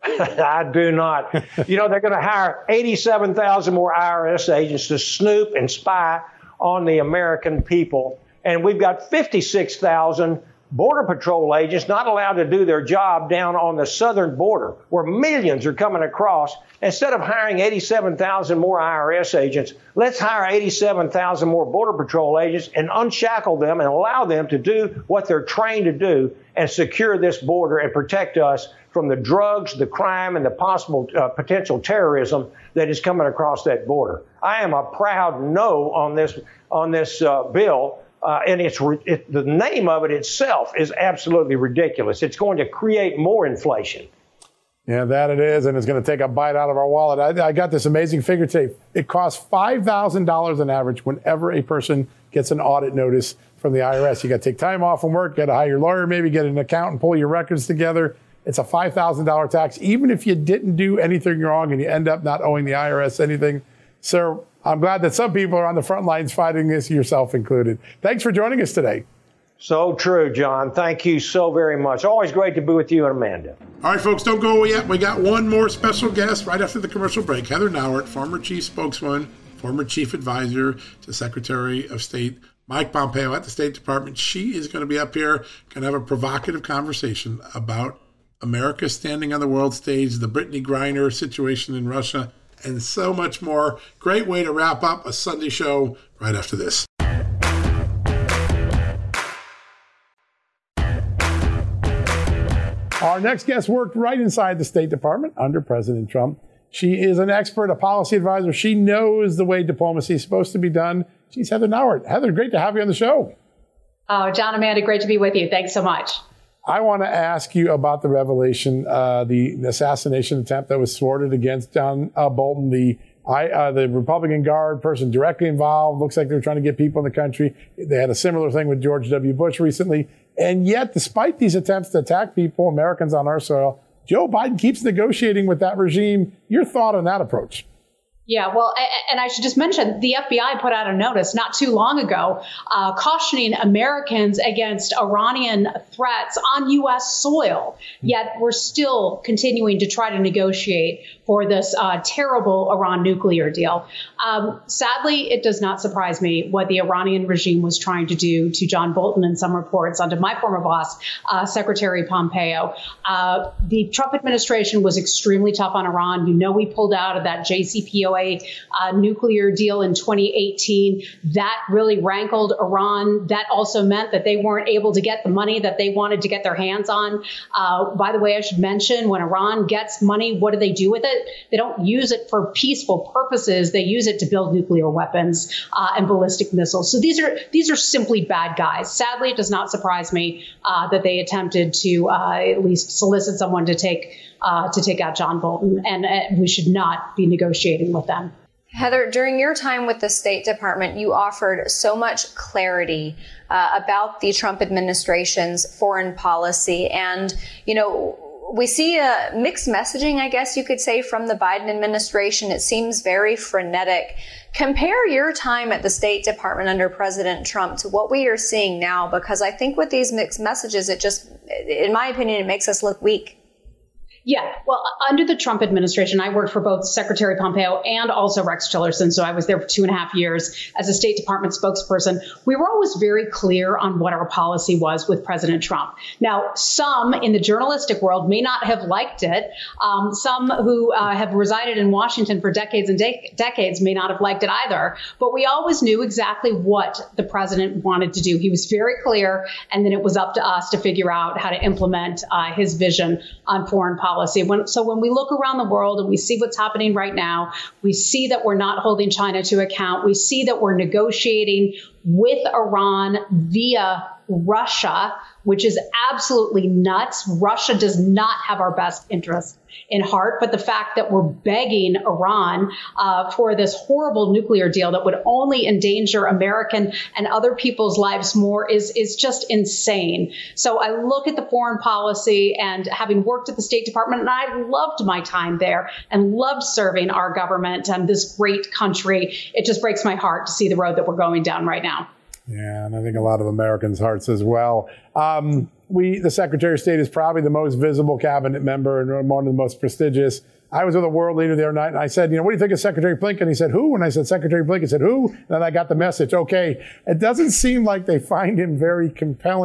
I do not. You know, they're going to hire eighty-seven thousand more I R S agents to snoop and spy on the American people. And we've got fifty-six thousand Border Patrol agents not allowed to do their job down on the southern border where millions are coming across. Instead of hiring eighty-seven thousand more I R S agents, let's hire eighty-seven thousand more Border Patrol agents and unshackle them and allow them to do what they're trained to do and secure this border and protect us from the drugs, the crime, and the possible uh, potential terrorism that is coming across that border. I am a proud no on this on this uh, bill. Uh, and it's it, the name of it itself is absolutely ridiculous. It's going to create more inflation. Yeah, that it is, and it's going to take a bite out of our wallet. I, I got this amazing figure today. It costs five thousand dollars on average whenever a person gets an audit notice from the I R S. You got to take time off from work, got to hire your lawyer, maybe get an accountant, pull your records together. It's a five thousand dollars tax, even if you didn't do anything wrong and you end up not owing the I R S anything. Sir, I'm glad that some people are on the front lines fighting this, yourself included. Thanks for joining us today. So true, John. Thank you so very much. Always great to be with you and Amanda. All right, folks, don't go away yet. We got one more special guest right after the commercial break. Heather Nauert, former chief spokesman, former chief advisor to Secretary of State Mike Pompeo at the State Department. She is going to be up here, going to have a provocative conversation about America standing on the world stage, the Brittany Griner situation in Russia, and so much more. Great way to wrap up a Sunday show right after this. Our next guest worked right inside the State Department under President Trump. She is an expert, a policy advisor. She knows the way diplomacy is supposed to be done. She's Heather Nauert. Heather, great to have you on the show. Oh, John, Amanda, great to be with you. Thanks so much. I want to ask you about the revelation, uh, the assassination attempt that was thwarted against John uh, Bolton, the I, uh, the Republican Guard person directly involved. Looks like they were trying to get people in the country. They had a similar thing with George W. Bush recently. And yet, despite these attempts to attack people, Americans on our soil, Joe Biden keeps negotiating with that regime. Your thought on that approach? Yeah, well, and I should just mention the F B I put out a notice not too long ago uh, cautioning Americans against Iranian threats on U S soil. Yet we're still continuing to try to negotiate for this uh, terrible Iran nuclear deal. Um, sadly, it does not surprise me what the Iranian regime was trying to do to John Bolton and some reports under my former boss, uh, Secretary Pompeo. Uh, the Trump administration was extremely tough on Iran. You know, we pulled out of that J C P O A Uh, nuclear deal in twenty eighteen. That really rankled Iran. That also meant that they weren't able to get the money that they wanted to get their hands on. Uh, by the way, I should mention, when Iran gets money, what do they do with it? They don't use it for peaceful purposes. They use it to build nuclear weapons uh, and ballistic missiles. So these are these are simply bad guys. Sadly, it does not surprise me uh, that they attempted to uh, at least solicit someone to take Uh, to take out John Bolton, and uh, we should not be negotiating with them. Heather, during your time with the State Department, you offered so much clarity uh, about the Trump administration's foreign policy. And, you know, we see a mixed messaging, I guess you could say, from the Biden administration. It seems very frenetic. Compare your time at the State Department under President Trump to what we are seeing now, because I think with these mixed messages, it just, in my opinion, it makes us look weak. Yeah, well, under the Trump administration, I worked for both Secretary Pompeo and also Rex Tillerson. So I was there for two and a half years as a State Department spokesperson. We were always very clear on what our policy was with President Trump. Now, some in the journalistic world may not have liked it. Um, some who uh, have resided in Washington for decades and de- decades may not have liked it either. But we always knew exactly what the president wanted to do. He was very clear, and then it was up to us to figure out how to implement uh, his vision on foreign policy. When, so when we look around the world and we see what's happening right now, we see that we're not holding China to account. We see that we're negotiating with Iran via Russia, which is absolutely nuts. Russia does not have our best interest in heart, but the fact that we're begging Iran uh, for this horrible nuclear deal that would only endanger American and other people's lives more is, is just insane. So I look at the foreign policy, and having worked at the State Department, and I loved my time there and loved serving our government and this great country, it just breaks my heart to see the road that we're going down right now. Yeah, and I think a lot of Americans' hearts as well. Um, we, the Secretary of State is probably the most visible cabinet member and one of the most prestigious. I was with a world leader the other night, and I said, you know, what do you think of Secretary Blinken? He said, who? And I said, Secretary Blinken. He said, who? And then I got the message. Okay, it doesn't seem like they find him very compelling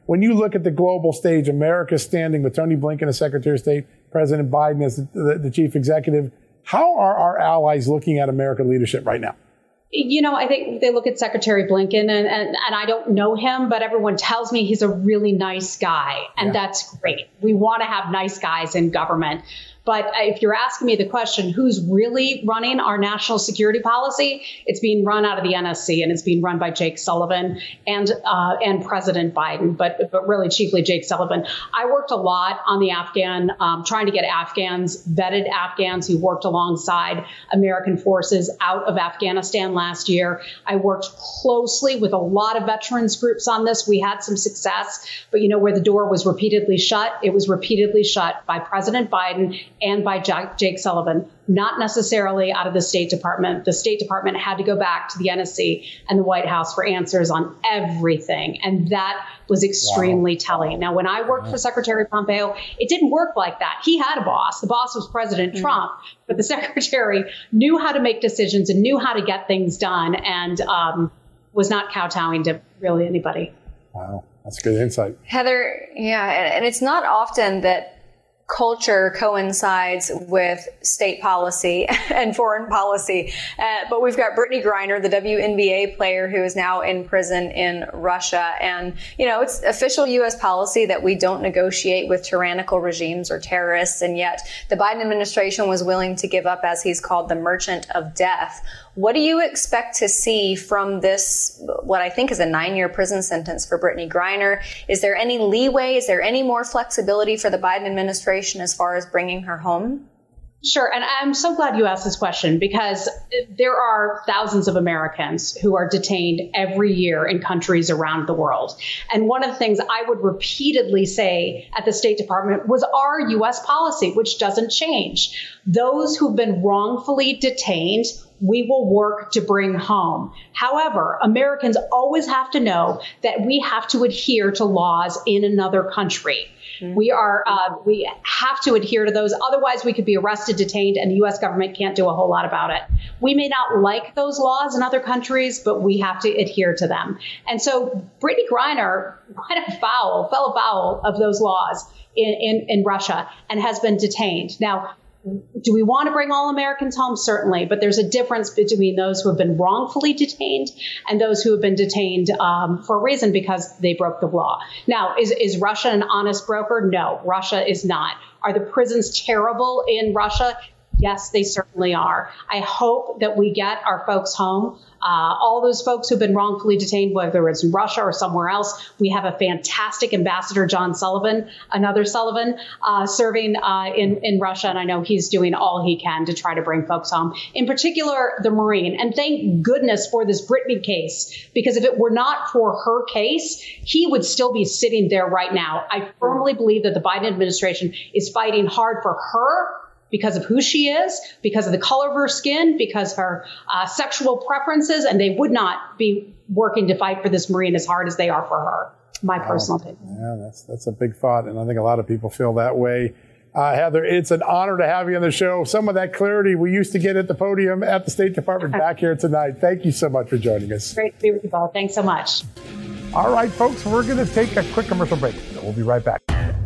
when you look at the global stage, America's standing with Tony Blinken as Secretary of State, President Biden as the, the chief executive. How are our allies looking at American leadership right now? You know, I think they look at Secretary Blinken, and, and, and I don't know him, but everyone tells me he's a really nice guy. And yeah. That's great. We want to have nice guys in government. But if you're asking me the question, who's really running our national security policy, it's being run out of the N S C, and it's being run by Jake Sullivan and uh, and President Biden, but but really chiefly Jake Sullivan. I worked a lot on the Afghan, um, trying to get Afghans, vetted Afghans who worked alongside American forces out of Afghanistan last year. I worked closely with a lot of veterans groups on this. We had some success, but you know where the door was repeatedly shut? It was repeatedly shut by President Biden and by Jake Sullivan, not necessarily out of the State Department. The State Department had to go back to the N S C and the White House for answers on everything. And that was extremely wow. telling. Now, when I worked wow. for Secretary Pompeo, it didn't work like that. He had a boss. The boss was President mm-hmm. Trump, but the secretary knew how to make decisions and knew how to get things done, and um, was not kowtowing to really anybody. Wow, that's good insight. Heather, yeah, and it's not often that culture coincides with state policy and foreign policy. Uh, but we've got Brittney Griner, the W N B A player who is now in prison in Russia. And, you know, it's official U S policy that we don't negotiate with tyrannical regimes or terrorists. And yet the Biden administration was willing to give up, as he's called, the merchant of death. What do you expect to see from this, what I think is a nine-year prison sentence for Brittney Griner? Is there any leeway? Is there any more flexibility for the Biden administration as far as bringing her home? Sure. And I'm so glad you asked this question, because there are thousands of Americans who are detained every year in countries around the world. And one of the things I would repeatedly say at the State Department was our U S policy, which doesn't change. Those who've been wrongfully detained, we will work to bring home. However, Americans always have to know that we have to adhere to laws in another country. Mm-hmm. We are, uh, we have to adhere to those. Otherwise, we could be arrested, detained, and the U S government can't do a whole lot about it. We may not like those laws in other countries, but we have to adhere to them. And so Brittney Griner went afoul, fell afoul of those laws in, in, in Russia and has been detained. Now, do we want to bring all Americans home? Certainly. But there's a difference between those who have been wrongfully detained and those who have been detained um, for a reason because they broke the law. Now, is, is Russia an honest broker? No, Russia is not. Are the prisons terrible in Russia? Yes, they certainly are. I hope that we get our folks home. Uh, all those folks who've been wrongfully detained, whether it's in Russia or somewhere else. We have a fantastic ambassador, John Sullivan, another Sullivan, uh, serving uh, in, in Russia. And I know he's doing all he can to try to bring folks home, in particular, the Marine. And thank goodness for this Brittney case, because if it were not for her case, he would still be sitting there right now. I firmly believe that the Biden administration is fighting hard for her because of who she is, because of the color of her skin, because of her uh, sexual preferences, and they would not be working to fight for this Marine as hard as they are for her. My wow. personal opinion. Yeah, that's that's a big thought, and I think a lot of people feel that way. Uh, Heather, it's an honor to have you on the show. Some of that clarity we used to get at the podium at the State Department back here tonight. Thank you so much for joining us. Great to be with you both. Thanks so much. All right, folks, we're going to take a quick commercial break. We'll be right back.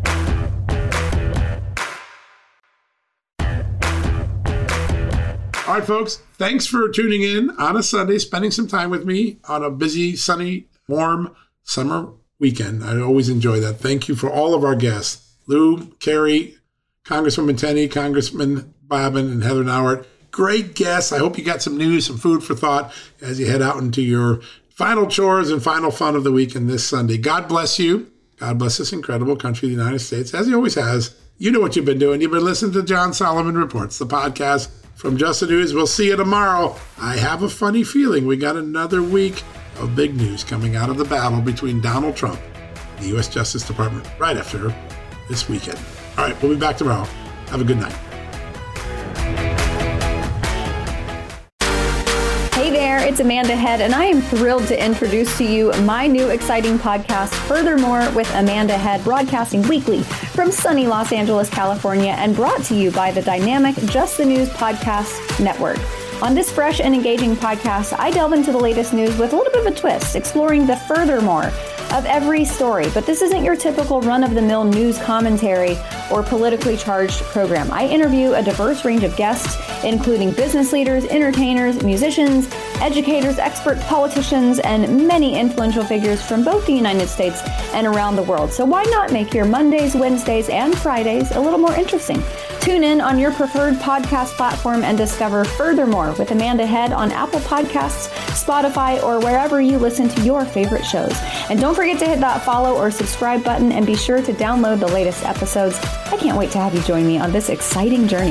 All right, folks, thanks for tuning in on a Sunday, spending some time with me on a busy, sunny, warm summer weekend. I always enjoy that. Thank you for all of our guests, Lou, Carrie, Congresswoman Tenney, Congressman Bobbin, and Heather Nauert. Great guests. I hope you got some news, some food for thought as you head out into your final chores and final fun of the weekend this Sunday. God bless you. God bless this incredible country, the United States, as he always has. You know what you've been doing. You've been listening to John Solomon Reports, the podcast from Just the News. We'll see you tomorrow. I have a funny feeling we got another week of big news coming out of the battle between Donald Trump and the U S Justice Department right after this weekend. All right, we'll be back tomorrow. Have a good night. Hey there, it's Amanda Head, and I am thrilled to introduce to you my new exciting podcast, Furthermore with Amanda Head, broadcasting weekly from sunny Los Angeles, California, and brought to you by the dynamic Just the News Podcast Network. On this fresh and engaging podcast, I delve into the latest news with a little bit of a twist, exploring the furthermore of every story. But this isn't your typical run-of-the-mill news commentary or politically charged program. I interview a diverse range of guests, including business leaders, entertainers, musicians, educators, experts, politicians, and many influential figures from both the United States and around the world. So why not make your Mondays, Wednesdays, and Fridays a little more interesting? Tune in on your preferred podcast platform and discover Furthermore with Amanda Head on Apple Podcasts, Spotify, or wherever you listen to your favorite shows. And don't forget to hit that follow or subscribe button and be sure to download the latest episodes. I can't wait to have you join me on this exciting journey.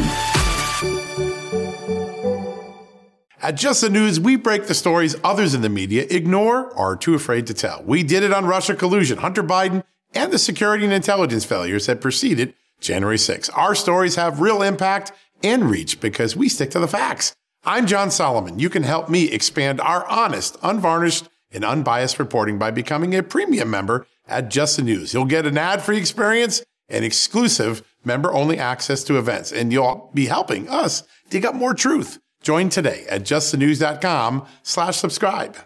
At Just the News, we break the stories others in the media ignore or are too afraid to tell. We did it on Russia collusion, Hunter Biden, and the security and intelligence failures that preceded January sixth. Our stories have real impact and reach because we stick to the facts. I'm John Solomon. You can help me expand our honest, unvarnished, and unbiased reporting by becoming a premium member at Just the News. You'll get an ad-free experience and exclusive member-only access to events, and you'll be helping us dig up more truth. Join today at justthenews.com slash subscribe.